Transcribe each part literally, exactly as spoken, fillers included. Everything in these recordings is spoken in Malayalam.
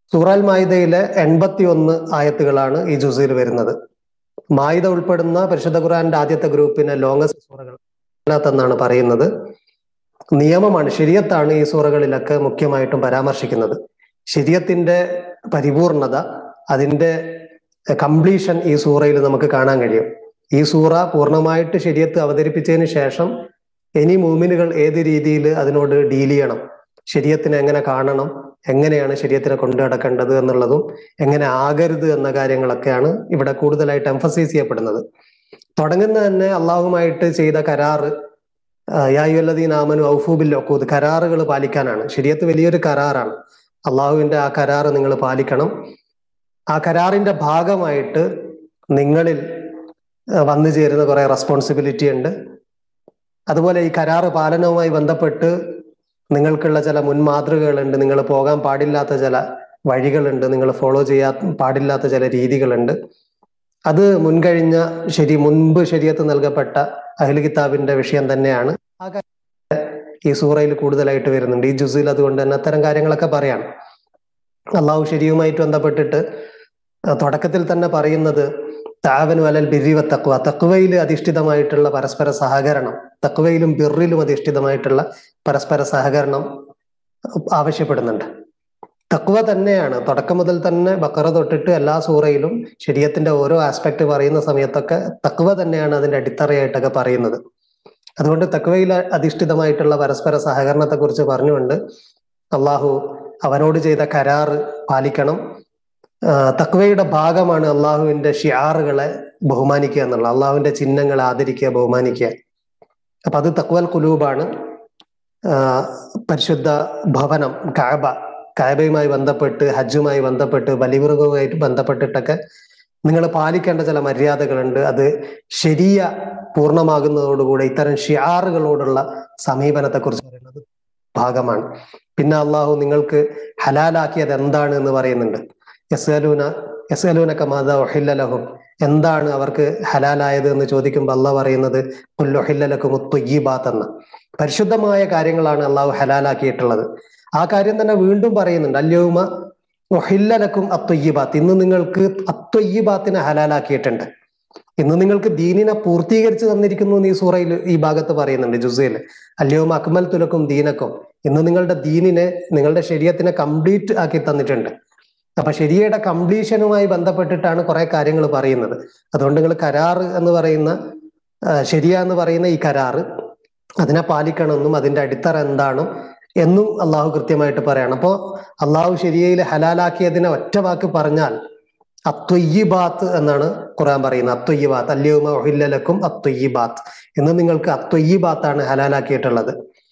സൂറൽ മായിദയിലെ എൺപത്തി ഒന്ന് ആയത്തുകളാണ് ഈ ജുസയിൽ വരുന്നത്. മായിദ ഉൾപ്പെടുന്ന പരിശുദ്ധ ഖുർആന്റെ ആദ്യത്തെ ഗ്രൂപ്പിനെ ലോങ്ങസ്റ്റ് സൂറകൾ എന്നാണ് പറയുന്നത്. നിയമമാണ്, ശരീഅത്താണ് ഈ സൂറകളിലൊക്കെ മുഖ്യമായിട്ടും പരാമർശിക്കുന്നത്. ശരീഅത്തിന്റെ പരിപൂർണത, അതിന്റെ കംപ്ലീഷൻ ഈ സൂറയിൽ നമുക്ക് കാണാൻ കഴിയും. ഈ സൂറ പൂർണ്ണമായിട്ട് ശരീഅത്ത് അവതരിപ്പിച്ചതിന് ശേഷം ഇനി മൂമിനുകൾ ഏത് രീതിയിൽ അതിനോട് ഡീൽ ചെയ്യണം, ശരീഅത്തിനെ എങ്ങനെ കാണണം, എങ്ങനെയാണ് ശരീഅത്തിനെ കൊണ്ടു നടക്കേണ്ടത് എന്നുള്ളതും എങ്ങനെ ആകരുത് എന്ന കാര്യങ്ങളൊക്കെയാണ് ഇവിടെ കൂടുതലായിട്ട് എംഫസൈസ് ചെയ്യപ്പെടുന്നത്. തുടങ്ങുന്ന തന്നെ അള്ളാഹുമായിട്ട് ചെയ്ത കരാറ്, യാ അയ്യുഹല്ലദീന ആമനു ഔഫൂ ബിൽ ഉഖൂദ്, കരാറുകൾ പാലിക്കാനാണ്. ശരീഅത്ത് വലിയൊരു കരാറാണ്. അള്ളാഹുവിന്റെ ആ കരാറ് നിങ്ങൾ പാലിക്കണം. ആ കരാറിന്റെ ഭാഗമായിട്ട് നിങ്ങളിൽ വന്നു ചേരുന്ന കുറെ റെസ്പോൺസിബിലിറ്റി ഉണ്ട്. അതുപോലെ ഈ കരാറ് പാലനവുമായി ബന്ധപ്പെട്ട് നിങ്ങൾക്കുള്ള ചില മുൻമാതൃകകളുണ്ട്. നിങ്ങൾ പോകാൻ പാടില്ലാത്ത ചില വഴികളുണ്ട്, നിങ്ങൾ ഫോളോ ചെയ്യാൻ പാടില്ലാത്ത ചില രീതികളുണ്ട്. അത് മുൻകഴിഞ്ഞ ശരി മുൻപ് ശരീഅത്ത് നൽകപ്പെട്ട അഹ്ലു കിതാബിന്റെ വിഷയം തന്നെയാണ്. ആ കാര്യം ഈ സൂറയിൽ കൂടുതലായിട്ട് വരുന്നുണ്ട്. ഈ ജുസിൽ അതുകൊണ്ട് തന്നെ അത്തരം കാര്യങ്ങളൊക്കെ പറയാം. അള്ളാഹു ശരിയുമായിട്ട് ബന്ധപ്പെട്ടിട്ട് തുടക്കത്തിൽ തന്നെ പറയുന്നത് തആവനു അലൽ ബിർരി വത്തഖ്വ, തഖ്വയിൽ അധിഷ്ഠിതമായിട്ടുള്ള പരസ്പര സഹകരണം, തഖ്വയിലും ബിർറിലും അധിഷ്ഠിതമായിട്ടുള്ള പരസ്പര സഹകരണം ആവശ്യപ്പെടുന്നുണ്ട്. തഖ്വ തന്നെയാണ് തുടക്കം മുതൽ തന്നെ ബഖറ തൊട്ടിട്ട് എല്ലാ സൂറയിലും ശരീഅത്തിന്റെ ഓരോ ആസ്പെക്ട് പറയുന്ന സമയത്തൊക്കെ തഖ്വ തന്നെയാണ് അതിന്റെ അടിത്തറയായിട്ടൊക്കെ പറയുന്നത്. അതുകൊണ്ട് തഖ്വയിൽ അധിഷ്ഠിതമായിട്ടുള്ള പരസ്പര സഹകരണത്തെ കുറിച്ച് പറഞ്ഞുകൊണ്ട് അള്ളാഹു അവനോട് ചെയ്ത കരാറ് പാലിക്കണം. തഖ്വയുടെ ഭാഗമാണ് അള്ളാഹുവിന്റെ ഷിആറുകളെ ബഹുമാനിക്കുക എന്നുള്ള, അള്ളാഹുവിന്റെ ചിഹ്നങ്ങളെ ആദരിക്കുക, ബഹുമാനിക്കുക. അപ്പൊ അത് തഖ്വൽ ഖുലൂബാണ്. പരിശുദ്ധ ഭവനം കഅബ, കഅബയുമായി ബന്ധപ്പെട്ട്, ഹജ്ജുമായി ബന്ധപ്പെട്ട്, ബലിമൃഗവുമായിട്ട് ബന്ധപ്പെട്ടിട്ടൊക്കെ നിങ്ങൾ പാലിക്കേണ്ട ചില മര്യാദകളുണ്ട്. അത് ശരിയ പൂർണ്ണമാകുന്നതോടുകൂടെ ഇത്തരം ഷിആറുകളോടുള്ള സമീപനത്തെ കുറിച്ച് പറയുന്നത് ഭാഗമാണ്. പിന്നെ അള്ളാഹു നിങ്ങൾക്ക് ഹലാലാക്കിയത് എന്താണ് എന്ന് പറയുന്നുണ്ട്. യസ്അലൂന യസ്അലൂനക മാദാ ഉഹില്ല ലഹും, എന്താണ് അവർക്ക് ഹലാലായത് എന്ന് ചോദിക്കുമ്പോൾ അള്ളാഹ് പറയുന്നത് ഖുൽ ഉഹില്ല ലകുമുത് ത്വയ്യിബാത്ത് എന്ന, പരിശുദ്ധമായ കാര്യങ്ങളാണ് അള്ളാഹു ഹലാലാക്കിയിട്ടുള്ളത്. ആ കാര്യം തന്നെ വീണ്ടും പറയുന്നുണ്ട്, അൽയൗമ ഉഹില്ല ലക്കും അത്വയ്യിബാത്ത്, ഇന്ന് നിങ്ങൾക്ക് അത്വയ്യിബാത്തിനെ ഹലാലാക്കിയിട്ടുണ്ട്, ഇന്ന് നിങ്ങൾക്ക് ദീനിനെ പൂർത്തീകരിച്ച് തന്നിരിക്കുന്നു എന്ന് ഈ സൂറയിൽ ഈ ഭാഗത്ത് പറയുന്നുണ്ട്. ജുസയിൽ അൽയൗമ അക്മൽതു ലക്കും ദീനക്കും, ഇന്ന് നിങ്ങളുടെ ദീനിനെ, നിങ്ങളുടെ ശരീഅത്തിനെ കംപ്ലീറ്റ് ആക്കി തന്നിട്ടുണ്ട്. അപ്പൊ ശരിയയുടെ കംപ്ലീഷനുമായി ബന്ധപ്പെട്ടിട്ടാണ് കുറെ കാര്യങ്ങൾ പറയുന്നത്. അതുകൊണ്ട് നിങ്ങൾ കരാറ് എന്ന് പറയുന്ന, ശരിയ എന്ന് പറയുന്ന ഈ കരാറ്, അതിനെ പാലിക്കണമെന്നും അതിന്റെ അടിത്തറ എന്താണ് എന്നും അള്ളാഹു കൃത്യമായിട്ട് പറയണം. അപ്പോ അള്ളാഹു ശരിയയിൽ ഹലാലാക്കിയതിനെ ഒറ്റ വാക്ക് പറഞ്ഞാൽ അത്വയ്യിബാത്ത് എന്നാണ് ഖുർആൻ പറയുന്നത്. അത്വയ്യിബാത്ത്, അൽയൗമ ഉഹില്ല ലക്കും അത്വയ്യിബാത്ത്, എന്ന് നിങ്ങൾക്ക് അത്വയ്യിബാത്താണ് ഹലാലാക്കിയിട്ടുള്ളത്.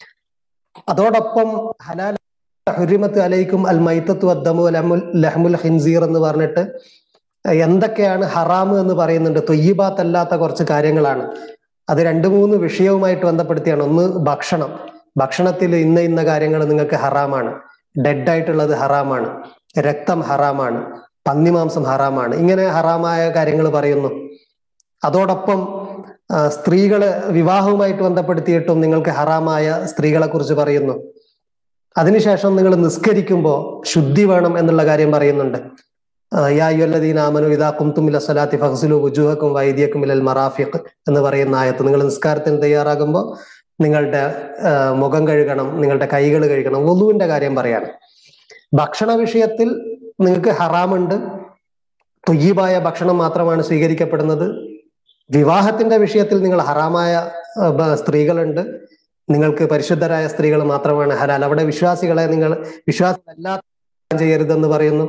അതോടൊപ്പം ഹലാൽ ഹുരിമത്ത് അലൈക്കും അൽ മൈത്തത്തു വദ്ദമു ലഹ്മുൽ ഖിൻസീർ എന്ന് പറഞ്ഞിട്ട് എന്തൊക്കെയാണ് ഹറാമ് എന്ന് പറയുന്നുണ്ട്. ത്വയ്യിബാത്ത് അല്ലാത്ത കുറച്ച് കാര്യങ്ങളാണ്. അത് രണ്ട് മൂന്ന് വിഷയവുമായിട്ട് ബന്ധപ്പെടുത്തിയാണ്. ഒന്ന് ഭക്ഷണം, ഭക്ഷണത്തിൽ ഇന്ന ഇന്ന കാര്യങ്ങൾ നിങ്ങൾക്ക് ഹറാമാണ്, ഡെഡ് ആയിട്ടുള്ളത് ഹറാമാണ്, രക്തം ഹറാമാണ്, പന്നിമാംസം ഹറാമാണ്, ഇങ്ങനെ ഹറാമായ കാര്യങ്ങൾ പറയുന്നു. അതോടൊപ്പം സ്ത്രീകള് വിവാഹവുമായിട്ട് ബന്ധപ്പെടുത്തിയിട്ടും നിങ്ങൾക്ക് ഹറാമായ സ്ത്രീകളെ കുറിച്ച് പറയുന്നു. അതിനുശേഷം നിങ്ങൾ നിസ്കരിക്കുമ്പോൾ ശുദ്ധി വേണം എന്നുള്ള കാര്യം പറയുന്നുണ്ട്. യാ അയ്യുഹല്ലദീന ആമനു ഇദാ ഖുംതും ഇല സ്വലാത്തി ഫഗ്സിലു വുജൂഹക്കും വഅയ്ദിയക്കും ഇലൽ മറാഫിഖ് എന്ന് പറയുന്ന ആയത്ത്, നിങ്ങൾ നിസ്കാരത്തിന് തയ്യാറാകുമ്പോൾ നിങ്ങളുടെ മുഖം കഴുകണം, നിങ്ങളുടെ കൈകൾ കഴുകണം, വുളൂവിന്റെ കാര്യം പറയാണ്. ഭക്ഷണ വിഷയത്തിൽ നിങ്ങൾക്ക് ഹറാമുണ്ട്, ത്വയ്യിബായ ഭക്ഷണം മാത്രമാണ് സ്വീകരിക്കപ്പെടുന്നത്. വിവാഹത്തിന്റെ വിഷയത്തിൽ നിങ്ങൾ ഹറാമായ സ്ത്രീകളുണ്ട്, നിങ്ങൾക്ക് പരിശുദ്ധരായ സ്ത്രീകൾ മാത്രമാണ് ഹലാൽ. അവിടെ വിശ്വാസികളെ നിങ്ങൾ വിശ്വാസികളല്ലാത്ത ചെയ്യരുതെന്ന് പറയുന്നു.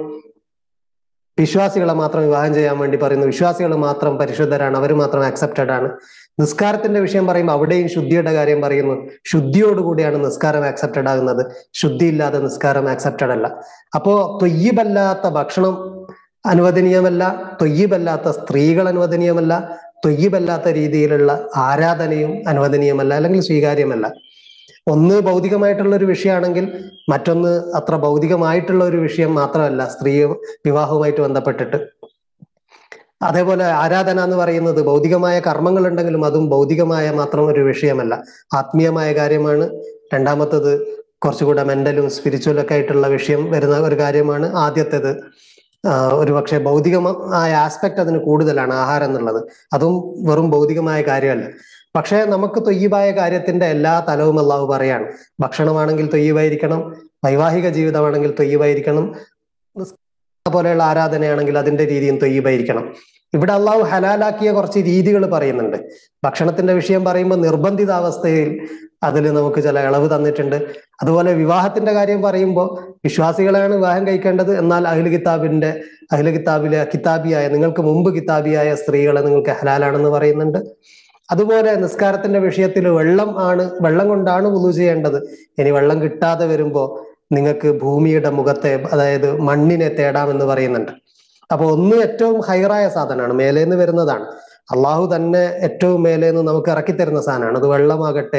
വിശ്വാസികളെ മാത്രം വിവാഹം ചെയ്യാൻ വേണ്ടി പറയുന്നു. വിശ്വാസികൾ മാത്രം പരിശുദ്ധരാണ്, അവർ മാത്രം അക്സെപ്റ്റഡ് ആണ്. നിസ്കാരത്തിന്റെ വിഷയം പറയുമ്പോൾ അവിടെയും ശുദ്ധിയുടെ കാര്യം പറയുന്നു. ശുദ്ധിയോടുകൂടിയാണ് നിസ്കാരം ആക്സെപ്റ്റഡ് ആകുന്നത്, ശുദ്ധിയില്ലാതെ നിസ്കാരം ആക്സെപ്റ്റഡ് അല്ല. അപ്പോ ത്വയ്യിബല്ലാത്ത ഭക്ഷണം അനുവദനീയമല്ല, ത്വയ്യിബല്ലാത്ത സ്ത്രീകൾ അനുവദനീയമല്ല, ത്വയ്യിബല്ലാത്ത രീതിയിലുള്ള ആരാധനയും അനുവദനീയമല്ല, അല്ലെങ്കിൽ സ്വീകാര്യമല്ല. ഒന്ന് ഭൗതികമായിട്ടുള്ള ഒരു വിഷയമാണെങ്കിൽ മറ്റൊന്ന് അത്ര ഭൗതികമായിട്ടുള്ള ഒരു വിഷയം മാത്രമല്ല സ്ത്രീ വിവാഹവുമായിട്ട് ബന്ധപ്പെട്ടിട്ട്. അതേപോലെ ആരാധന എന്ന് പറയുന്നത് ഭൗതികമായ കർമ്മങ്ങൾ ഉണ്ടെങ്കിലും അതും ഭൗതികമായ മാത്രം ഒരു വിഷയമല്ല, ആത്മീയമായ കാര്യമാണ്. രണ്ടാമത്തത് കുറച്ചുകൂടെ മെന്റലും സ്പിരിച്വലും ഒക്കെ ആയിട്ടുള്ള വിഷയം വരുന്ന ഒരു കാര്യമാണ് ആദ്യത്തേത്. ഒരുപക്ഷെ ഭൗതികമായ ആസ്പെക്ട് അതിന് കൂടുതലാണ് ആഹാരം എന്നുള്ളത്. അതും വെറും ഭൗതികമായ കാര്യമല്ല. പക്ഷെ നമുക്ക് തൊയ്യബായ കാര്യത്തിന്റെ എല്ലാ തലവും അള്ളാഹു പറയാണ്. ഭക്ഷണമാണെങ്കിൽ തൊയ്യബായിരിക്കണം, വൈവാഹിക ജീവിതമാണെങ്കിൽ തൊയ്യബായിരിക്കണം, പോലെയുള്ള ആരാധനയാണെങ്കിൽ അതിന്റെ രീതിയും തൊയ്യബായിരിക്കണം. ഇവിടെ അള്ളാഹു ഹലാലാക്കിയ കുറച്ച് രീതികൾ പറയുന്നുണ്ട്. ഭക്ഷണത്തിന്റെ വിഷയം പറയുമ്പോൾ നിർബന്ധിതാവസ്ഥയിൽ അതിൽ നമുക്ക് ചില ഇളവ് തന്നിട്ടുണ്ട്. അതുപോലെ വിവാഹത്തിന്റെ കാര്യം പറയുമ്പോൾ വിശ്വാസികളാണ് വിവാഹം കഴിക്കേണ്ടത്, എന്നാൽ അഹ്ലു കിതാബിന്റെ അഹ്ലു കിതാബിലെ കിതാബിയായ നിങ്ങൾക്ക് മുമ്പ് കിതാബിയായ സ്ത്രീകളെ നിങ്ങൾക്ക് ഹലാലാണെന്ന് പറയുന്നുണ്ട്. അതുപോലെ നിസ്കാരത്തിന്റെ വിഷയത്തിൽ വെള്ളം ആണ് വെള്ളം കൊണ്ടാണ് വുളു ചെയ്യേണ്ടത്. ഇനി വെള്ളം കിട്ടാതെ വരുമ്പോ നിങ്ങൾക്ക് ഭൂമിയുടെ മുഖത്തെ, അതായത് മണ്ണിനെ തേടാമെന്ന് പറയുന്നുണ്ട്. അപ്പൊ ഒന്ന് ഏറ്റവും ഹൈറായ സാധനമാണ്, മേലേന്ന് വരുന്നതാണ്. അള്ളാഹു തന്നെ ഏറ്റവും മേലേന്ന് നമുക്ക് ഇറക്കിത്തരുന്ന സാധനമാണ്. അത് വെള്ളമാകട്ടെ,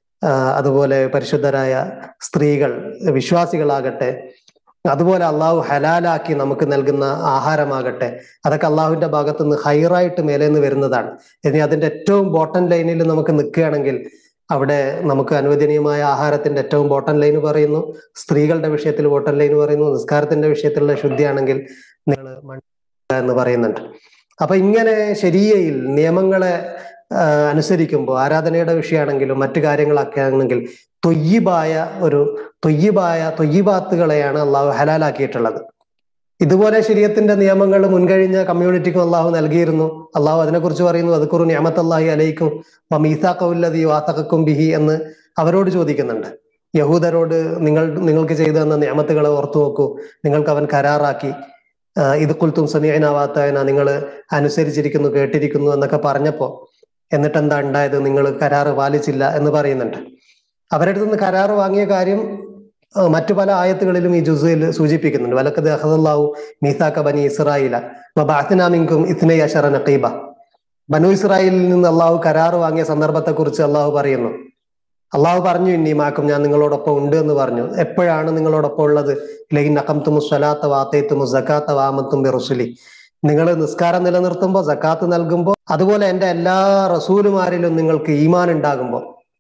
അതുപോലെ പരിശുദ്ധരായ സ്ത്രീകൾ വിശ്വാസികളാകട്ടെ, അതുപോലെ അള്ളാഹു ഹലാലാക്കി നമുക്ക് നൽകുന്ന ആഹാരമാകട്ടെ, അതൊക്കെ അള്ളാഹുവിന്റെ ഭാഗത്തു നിന്ന് ഹൈറായിട്ട് മേലേന്ന് വരുന്നതാണ്. ഇനി അതിന്റെ ഏറ്റവും ബോട്ടം ലൈനിൽ നമുക്ക് നിൽക്കുകയാണെങ്കിൽ അവിടെ നമുക്ക് അനുവദനീയമായ ആഹാരത്തിന്റെ ഏറ്റവും ബോട്ടം ലൈന് പറയുന്നു, സ്ത്രീകളുടെ വിഷയത്തിൽ ബോട്ടം ലൈന് പറയുന്നു, നിസ്കാരത്തിന്റെ വിഷയത്തിലുള്ള ശുദ്ധിയാണെങ്കിൽ നിങ്ങൾ മണ്ണ് എന്ന് പറയുന്നുണ്ട്. അപ്പൊ ഇങ്ങനെ ശരീഅയിൽ നിയമങ്ങളെ അനുസരിക്കുമ്പോൾ ആരാധനയുടെ വിഷയമാണെങ്കിലും മറ്റു കാര്യങ്ങളൊക്കെ ആണെങ്കിൽ തൊയ്യിബായ ഒരു തൊയ്യിബായ തൊയ്യിബാത്തുകളെയാണ് അള്ളാഹു ഹലാലാക്കിയിട്ടുള്ളത്. ഇതുപോലെ ശരീഅത്തിന്റെ നിയമങ്ങൾ മുൻകഴിഞ്ഞ കമ്മ്യൂണിറ്റിക്കും അള്ളാഹു നൽകിയിരുന്നു. അള്ളാഹു അതിനെക്കുറിച്ച് പറയുന്നു, അദ്കുറു നിഅമത്തല്ലാഹി അലൈക്കും വമീസാഖല്ലദീ വാസഖക്കും ബിഹി എന്ന് അവരോട് ചോദിക്കുന്നുണ്ട്. യഹൂദരോട് നിങ്ങൾ നിങ്ങൾക്ക് ചെയ്തു തന്ന നിഅമത്തുകളെ ഓർത്തു നോക്കൂ, നിങ്ങൾക്ക് അവൻ കരാറാക്കി. ഇത് ഖുൽതും സമീഅനാ വഅതഅനാ, നിങ്ങൾ അനുസരിച്ചിരിക്കുന്നു കേട്ടിരിക്കുന്നു എന്നൊക്കെ പറഞ്ഞപ്പോ എന്നിട്ട് എന്താ ഉണ്ടായത്, നിങ്ങൾ കരാറ് പാലിച്ചില്ല എന്ന് പറയുന്നുണ്ട്. അവരുടെ നിന്ന് കരാറ് വാങ്ങിയ കാര്യം മറ്റു പല ആയത്തുകളിലും ഈ ജുസയിൽ സൂചിപ്പിക്കുന്നുണ്ട്. വലഖദ് അഖദല്ലാഹു മീസാക ബനി ഇസ്രായീല വബഅത്നാ മിൻകും ഇത്നൈ അശറ നഖീബ. ബനു ഇസ്രായേലിൽ നിന്ന് അള്ളാഹു കരാറ് വാങ്ങിയ സന്ദർഭത്തെ കുറിച്ച് അള്ളാഹു പറയുന്നു. അള്ളാഹു പറഞ്ഞു, ഇന്നി മാക്കും, ഞാൻ നിങ്ങളോടൊപ്പം ഉണ്ട് എന്ന് പറഞ്ഞു. എപ്പോഴാണ് നിങ്ങളോടൊപ്പം ഉള്ളത്? ലൈൻ അഖംതുമു സ്വലാത്ത വആതൈതുമു സകാത്ത വആമൻതും ബിറുസുലി, നിങ്ങൾ നിസ്കാരം നിലനിർത്തുമ്പോൾ, സക്കാത്ത് നൽകുമ്പോൾ, അതുപോലെ എൻ്റെ എല്ലാ റസൂലുമാരിലും നിങ്ങൾക്ക് ഈമാൻ ഉണ്ടാകുമ്പോൾ,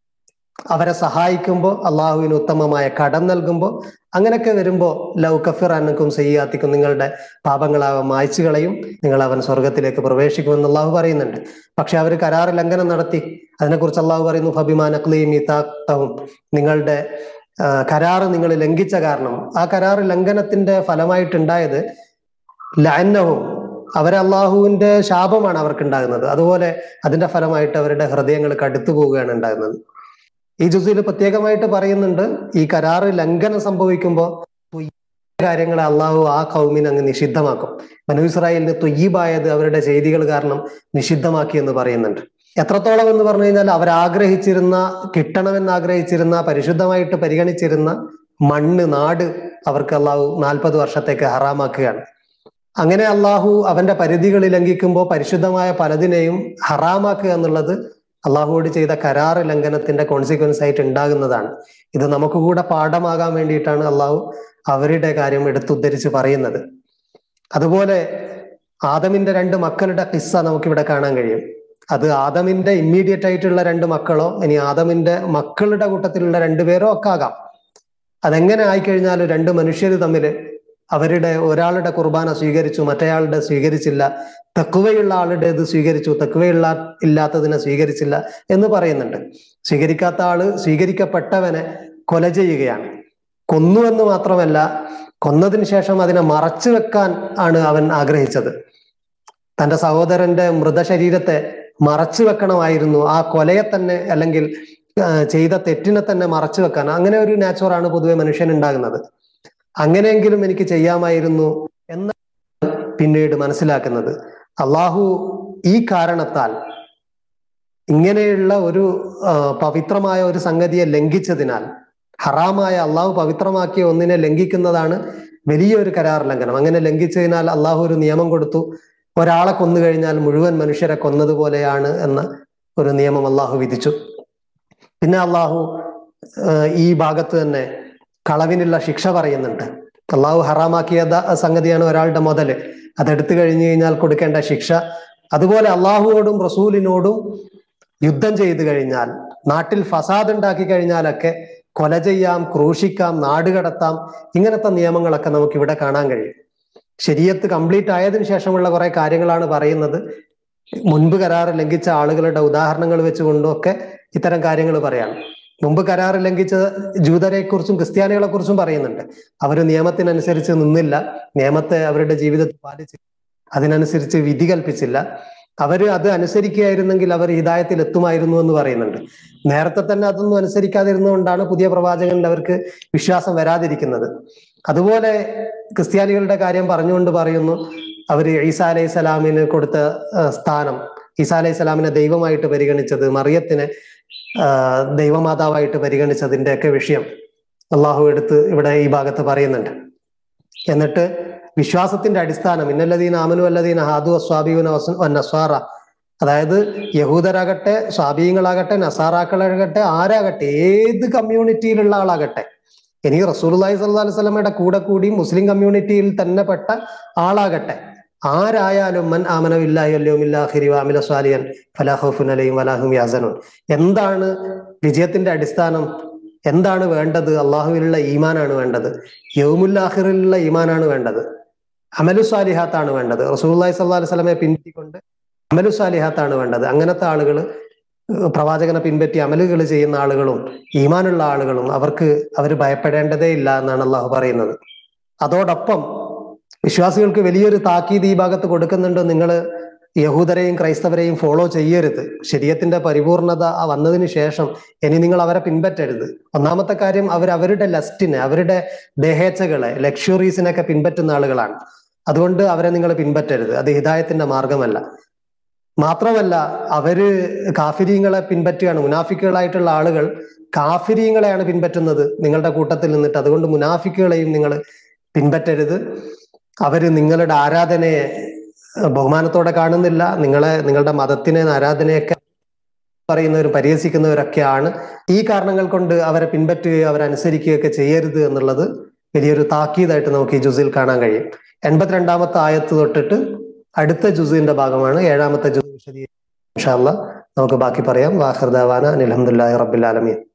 അവരെ സഹായിക്കുമ്പോൾ, അള്ളാഹുവിന് ഉത്തമമായ കടം നൽകുമ്പോൾ, അങ്ങനെയൊക്കെ വരുമ്പോൾ ലൗ കഫിർ അന്നക്കും സയ്യാത്തിക്കും, നിങ്ങളുടെ പാപങ്ങളാവൻ മായ്ച്ചു കളയും, നിങ്ങൾ അവൻ സ്വർഗത്തിലേക്ക് പ്രവേശിക്കുമെന്ന് അള്ളാഹു പറയുന്നുണ്ട്. പക്ഷെ അവർ കരാർ ലംഘനം നടത്തി. അതിനെക്കുറിച്ച് അള്ളാഹു പറയുന്നു, ഫബിമാ നഖ്ലിഹിം മീസാഖഹും, നിങ്ങളുടെ കരാറ് നിങ്ങൾ ലംഘിച്ച കാരണം, ആ കരാർ ലംഘനത്തിന്റെ ഫലമായിട്ടുണ്ടായത് ലഅന്നഹും, അവരെ അള്ളാഹുവിന്റെ ശാപമാണ് അവർക്ക് ഉണ്ടാകുന്നത്. അതുപോലെ അതിന്റെ ഫലമായിട്ട് അവരുടെ ഹൃദയങ്ങൾ കടുത്തു പോവുകയാണ് ഉണ്ടാകുന്നത്. ഈ ജുസിൽ പ്രത്യേകമായിട്ട് പറയുന്നുണ്ട്, ഈ കരാറ് ലംഘനം സംഭവിക്കുമ്പോൾ കാര്യങ്ങളെ അള്ളാഹു ആ കൗമിനെ അങ്ങ് നിഷിദ്ധമാക്കും. ബനൂ ഇസ്രായേലിന് തൊയ്യിബായത് അവരുടെ ചെയ്തികൾ കാരണം നിഷിദ്ധമാക്കി എന്ന് പറയുന്നുണ്ട്. എത്രത്തോളം എന്ന് പറഞ്ഞു കഴിഞ്ഞാൽ അവരാഗ്രഹിച്ചിരുന്ന, കിട്ടണമെന്ന് ആഗ്രഹിച്ചിരുന്ന, പരിശുദ്ധമായിട്ട് പരിഗണിച്ചിരുന്ന മണ്ണ്, നാട് അവർക്ക് അള്ളാഹു നാൽപ്പത് വർഷത്തേക്ക് ഹറാമാക്കുകയാണ്. അങ്ങനെ അള്ളാഹു അവന്റെ പരിധികൾ ലംഘിക്കുമ്പോൾ പരിശുദ്ധമായ പലതിനെയും ഹറാമാക്കുക എന്നുള്ളത് അള്ളാഹുവോട് ചെയ്ത കരാറ് ലംഘനത്തിന്റെ കോൺസിക്വൻസ് ആയിട്ട് ഉണ്ടാകുന്നതാണ്. ഇത് നമുക്ക് കൂടെ പാഠമാകാൻ വേണ്ടിയിട്ടാണ് അള്ളാഹു അവരുടെ കാര്യം എടുത്തുദ്ധരിച്ച് പറയുന്നത്. അതുപോലെ ആദമിന്റെ രണ്ട് മക്കളുടെ കിസ്സ നമുക്കിവിടെ കാണാൻ കഴിയും. അത് ആദമിന്റെ ഇമ്മീഡിയറ്റ് ആയിട്ടുള്ള രണ്ട് മക്കളോ ഇനി ആദമിന്റെ മക്കളുടെ കൂട്ടത്തിലുള്ള രണ്ടുപേരോ ഒക്കെ ആകാം. അതെങ്ങനെ ആയിക്കഴിഞ്ഞാലും രണ്ട് മനുഷ്യർ തമ്മിൽ അവരുടെ ഒരാളുടെ കുർബാന സ്വീകരിച്ചു, മറ്റേയാളുടെ സ്വീകരിച്ചില്ല, തഖ്വയുള്ള ആളുടേത് സ്വീകരിച്ചു, തഖ്വയുള്ള ഇല്ലാത്തതിനെ സ്വീകരിച്ചില്ല എന്ന് പറയുന്നുണ്ട്. സ്വീകരിക്കാത്ത ആള് സ്വീകരിക്കപ്പെട്ടവനെ കൊല ചെയ്യുകയാണ്. കൊന്നു എന്ന് മാത്രമല്ല, കൊന്നതിന് ശേഷം അതിനെ മറച്ചു വെക്കാൻ ആണ് അവൻ ആഗ്രഹിച്ചത്. തന്റെ സഹോദരന്റെ മൃതശരീരത്തെ മറച്ചു വെക്കണമായിരുന്നു, ആ കൊലയെ തന്നെ അല്ലെങ്കിൽ ചെയ്ത തെറ്റിനെ തന്നെ മറച്ചു വെക്കാൻ. അങ്ങനെ ഒരു നാച്ചുറാണ് പൊതുവെ മനുഷ്യൻ ഉണ്ടാകുന്നത്. അങ്ങനെയെങ്കിലും എനിക്ക് ചെയ്യാമായിരുന്നു എന്ന് പിന്നീട് മനസ്സിലാക്കുന്നത്. അള്ളാഹു ഈ കാരണത്താൽ ഇങ്ങനെയുള്ള ഒരു പവിത്രമായ ഒരു സംഗതിയെ ലംഘിച്ചതിനാൽ, ഹറാമായ അള്ളാഹു പവിത്രമാക്കിയ ഒന്നിനെ ലംഘിക്കുന്നതാണ് വലിയൊരു കരാർ ലംഘനം. അങ്ങനെ ലംഘിച്ചതിനാൽ അള്ളാഹു ഒരു നിയമം കൊടുത്തു, ഒരാളെ കൊന്നു കഴിഞ്ഞാൽ മുഴുവൻ മനുഷ്യരെ കൊന്നതുപോലെയാണ് എന്ന ഒരു നിയമം അള്ളാഹു വിധിച്ചു. പിന്നെ അള്ളാഹു ഈ ഭാഗത്ത് തന്നെ കളവിനുള്ള ശിക്ഷ പറയുന്നുണ്ട്. അള്ളാഹു ഹറാമാക്കിയ സംഗതിയാണ് ഒരാളുടെ മുതല്, അതെടുത്തു കഴിഞ്ഞു കഴിഞ്ഞാൽ കൊടുക്കേണ്ട ശിക്ഷ. അതുപോലെ അള്ളാഹുവോടും റസൂലിനോടും യുദ്ധം ചെയ്തു കഴിഞ്ഞാൽ, നാട്ടിൽ ഫസാദ് ഉണ്ടാക്കി കഴിഞ്ഞാലൊക്കെ കൊല ചെയ്യാം, ക്രൂശിക്കാം, നാടുകടത്താം, ഇങ്ങനത്തെ നിയമങ്ങളൊക്കെ നമുക്ക് ഇവിടെ കാണാൻ കഴിയും. ശരീഅത്ത് കംപ്ലീറ്റ് ആയതിനു ശേഷമുള്ള കുറെ കാര്യങ്ങളാണ് പറയുന്നത്. മുൻപ് കരാർ ലംഘിച്ച ആളുകളുടെ ഉദാഹരണങ്ങൾ വെച്ചുകൊണ്ടും ഒക്കെ ഇത്തരം കാര്യങ്ങൾ പറയാം. മുമ്പ് കരാർ ലംഘിച്ച ജൂതരെ കുറിച്ചും ക്രിസ്ത്യാനികളെ കുറിച്ചും പറയുന്നുണ്ട്. അവർ നിയമത്തിനനുസരിച്ച് നിന്നില്ല, നിയമത്തെ അവരുടെ ജീവിതത്തിൽ പാലിച്ചില്ല, അതിനനുസരിച്ച് വിധി കൽപ്പിച്ചില്ല. അവര് അത് അനുസരിക്കുകയായിരുന്നെങ്കിൽ അവർ ഹിദായത്തിൽ എത്തുമായിരുന്നു എന്ന് പറയുന്നുണ്ട്. നേരത്തെ തന്നെ അതൊന്നും അനുസരിക്കാതിരുന്നുകൊണ്ടാണ് പുതിയ പ്രവാചകനിൽ അവർക്ക് വിശ്വാസം വരാതിരിക്കുന്നത്. അതുപോലെ ക്രിസ്ത്യാനികളുടെ കാര്യം പറഞ്ഞുകൊണ്ട് പറയുന്നു, അവര് ഈസാ അലൈഹി സ്വലാമിന് കൊടുത്ത സ്ഥാനം, ഈസാ അലൈഹി സ്വലാമിനെ ദൈവമായിട്ട് പരിഗണിച്ചത്, മറിയത്തിനെ ദൈവമാതാവായിട്ട് പരിഗണിച്ചതിന്റെ ഒക്കെ വിഷയം അള്ളാഹു എടുത്ത് ഇവിടെ ഈ ഭാഗത്ത് പറയുന്നുണ്ട്. എന്നിട്ട് വിശ്വാസത്തിന്റെ അടിസ്ഥാനം ഇന്നല്ലദീന ആമനു അല്ലദീന ഹാദു അസ്വാബിയുന നസ്വാറ, അതായത് യഹൂദരാകട്ടെ, സ്വാബീയങ്ങളാകട്ടെ, നസാറാക്കളാകട്ടെ, ആരാകട്ടെ, ഏത് കമ്മ്യൂണിറ്റിയിലുള്ള ആളാകട്ടെ, ഇനി റസൂലുള്ളാഹി സ്വല്ലല്ലാഹു അലൈഹി വസല്ലമയുടെ കൂടെ കൂടി മുസ്ലിം കമ്മ്യൂണിറ്റിയിൽ തന്നെ പെട്ട ആളാകട്ടെ, ആരായാലും മൻ ആമന ബില്ലാഹി വൽ യൗമിൽ ആഖിരി വഅമില സ്വാലിഹൻ ഫലാ ഖൗഫുൻ അലൈഹിം വലാ ഹും യഹ്സനൂൻ. എന്താണ് വിജയത്തിന്റെ അടിസ്ഥാനം? എന്താണ് വേണ്ടത്? അള്ളാഹുവിലുള്ള ഈമാനാണ് വേണ്ടത്, യൗമുൽ ആഖിറിലുള്ള ഈമാനാണ് വേണ്ടത്, അമലു സ്വാലിഹാത്താണ് വേണ്ടത്. റസൂലുള്ളാഹി സ്വല്ലല്ലാഹു അലൈഹി വസല്ലമയെ പിൻപറ്റിക്കൊണ്ട് അമലു സ്വാലിഹാത്താണ് വേണ്ടത്. അങ്ങനത്തെ ആളുകൾ, പ്രവാചകനെ പിൻപറ്റി അമലുകൾ ചെയ്യുന്ന ആളുകളും ഈമാനുള്ള ആളുകളും അവർക്ക് അവർ ഭയപ്പെടേണ്ടതേ ഇല്ല എന്നാണ് അള്ളാഹു പറയുന്നത്. അതോടൊപ്പം വിശ്വാസികൾക്ക് വലിയൊരു താക്കീത് ഈ ഭാഗത്ത് കൊടുക്കുന്നുണ്ട്. നിങ്ങൾ യഹൂദരെയും ക്രൈസ്തവരെയും ഫോളോ ചെയ്യരുത്. ശരീഅത്തിന്റെ പരിപൂർണത വന്നതിന് ശേഷം ഇനി നിങ്ങൾ അവരെ പിൻപറ്റരുത്. ഒന്നാമത്തെ കാര്യം, അവർ അവരുടെ ലസ്റ്റിനെ, അവരുടെ ദേഹേച്ഛകളെ, ലക്ഷറീസിനൊക്കെ പിൻപറ്റുന്ന ആളുകളാണ്. അതുകൊണ്ട് അവരെ നിങ്ങൾ പിൻപറ്റരുത്. അത് ഹിദായത്തിന്റെ മാർഗമല്ല. മാത്രമല്ല, അവര് കാഫിരീങ്ങളെ പിൻപറ്റുകയാണ്. മുനാഫിക്കുകളായിട്ടുള്ള ആളുകൾ കാഫിരീങ്ങളെയാണ് പിൻപറ്റുന്നത് നിങ്ങളുടെ കൂട്ടത്തിൽ നിന്നിട്ട്. അതുകൊണ്ട് മുനാഫിക്കുകളെയും നിങ്ങൾ പിൻപറ്റരുത്. അവര് നിങ്ങളുടെ ആരാധനയെ ബഹുമാനത്തോടെ കാണുന്നില്ല, നിങ്ങളെ, നിങ്ങളുടെ മതത്തിനെ, ആരാധനയൊക്കെ പറയുന്നവരും പരിഹസിക്കുന്നവരൊക്കെയാണ്. ഈ കാരണങ്ങൾ കൊണ്ട് അവരെ പിൻപറ്റുകയോ അവരനുസരിക്കുകയൊക്കെ ചെയ്യരുത് എന്നുള്ളത് വലിയൊരു താക്കീതായിട്ട് നമുക്ക് ഈ ജുസിൽ കാണാൻ കഴിയും. എൺപത്തിരണ്ടാമത്തെ ആയത്ത് തൊട്ടിട്ട് അടുത്ത ജുസിന്റെ ഭാഗമാണ് ഏഴാമത്തെ ജുസ്. ഇൻഷാ അല്ലാഹ് നമുക്ക് ബാക്കി പറയാം. വാഖിർ ദഅവാന അൽഹംദുലില്ലാഹി റബ്ബിൽ ആലമീൻ.